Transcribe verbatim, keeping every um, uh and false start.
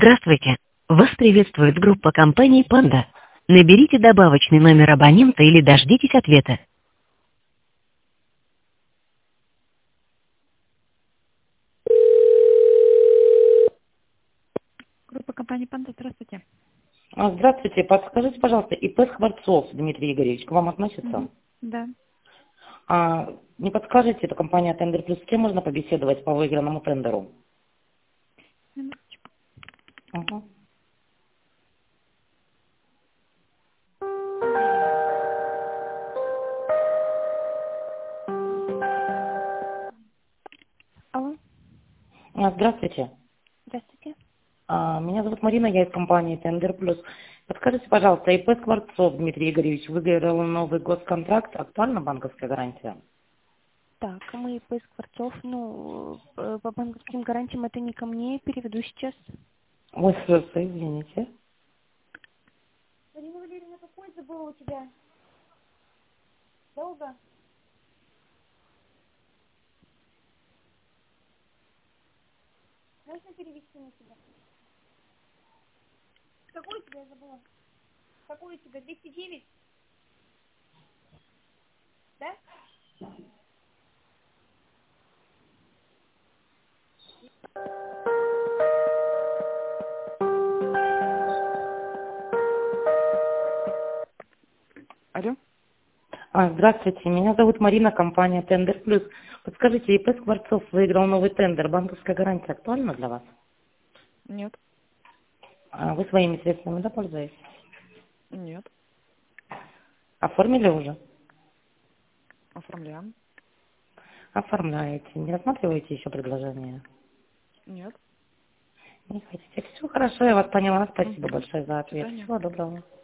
Здравствуйте! Вас приветствует группа компаний «Панда». Наберите добавочный номер абонента или дождитесь ответа. Группа компаний «Панда», здравствуйте. А, Здравствуйте, подскажите, пожалуйста, ИП Скворцов Дмитрий Игоревич к вам относится? Мгм. Да. А, не подскажете, это компания «Тендер Плюс», с кем можно побеседовать по выигранному тендеру? Минуточку. Ага. Алло, А, Здравствуйте, здравствуйте. А, меня зовут Марина, я из компании «Тендер Плюс». Подскажите, пожалуйста, ИП Скворцов Дмитрий Игоревич выиграл новый госконтракт, актуальна банковская гарантия? Так, а мы по Скворцов, ну, э, по банковским гарантиям это не ко мне, переведу сейчас. Ой, слушай, извините. Марина Валерьевна, какой забыла у тебя? Долго? Можно перевести на тебя? Какой у тебя забыла? Какой у тебя? двести девять? Да? Алло? А, Здравствуйте, меня зовут Марина, компания «Тендер Плюс». Подскажите, ИП Скворцов выиграл новый тендер, банковская гарантия актуальна для вас? Нет, А, Вы своими средствами, да, пользуетесь? нет, Оформили уже? оформляем. Оформляете. Не рассматриваете еще предложение? Нет. Не хотите. Все хорошо, я вас поняла. Мгм. Спасибо большое за До ответ. свидания. Всего доброго.